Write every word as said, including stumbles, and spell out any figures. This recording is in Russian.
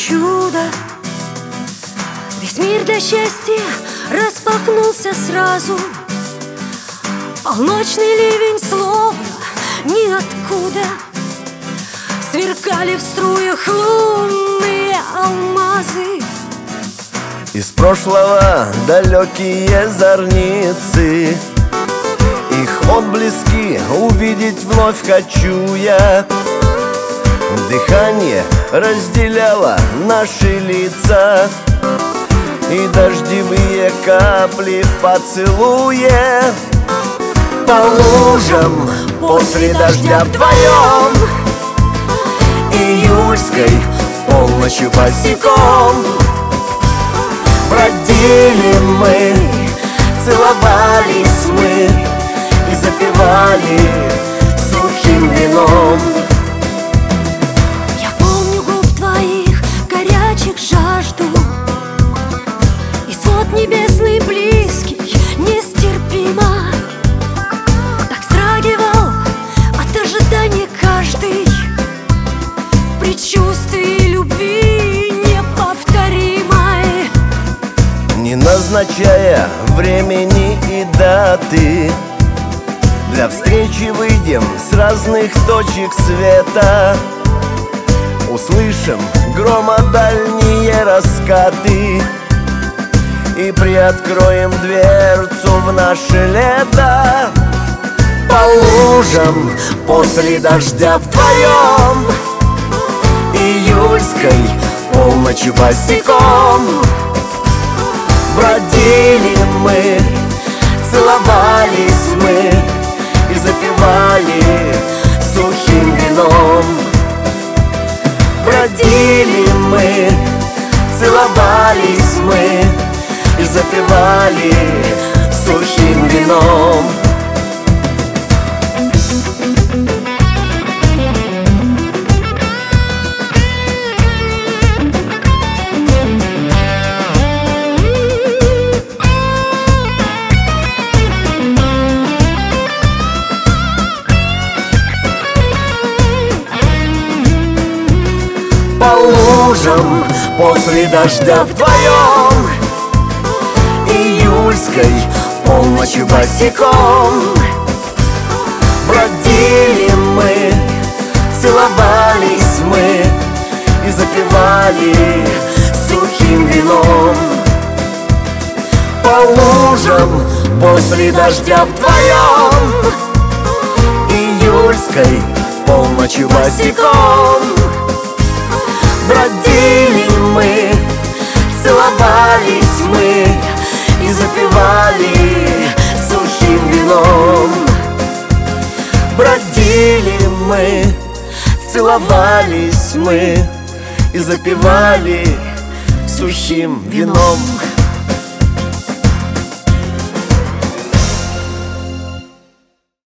чудо. Весь мир для счастья распахнулся сразу. Полночный ливень словно ниоткуда. Сверкали в струях лунные алмазы. Из прошлого далекие зорницы, их отблески увидеть вновь хочу я. Дыхание разделяло наши лица, и дождевые капли в поцелуе. По лужам после дождя вдвоем, июльской полночью босиком бродили мы, целовались мы и запивали сухим вином. Я помню губ твоих, горячих жажду, и свод небесный близкий, нестерпимо так вздрагивал от ожидания каждый. В предчувствии любви неповторимой, не назначая времени и даты, для встречи выйдем с разных точек света. Услышим грома дальние раскаты и приоткроем дверцу в наше лето. По лужам после дождя вдвоем, июльской полночью босиком бродили мы, целовались мы и запивали сухим вином. Бродили мы, целовались мы и запивали сухим вином. По лужам после дождя вдвоем, июльской полночью босиком бродили мы, целовались мы и запивали сухим вином. По лужам после дождя вдвоем, июльской полночью босиком бродили мы, целовались мы и запивали сухим вином. Бродили мы, целовались мы и запивали сухим вином.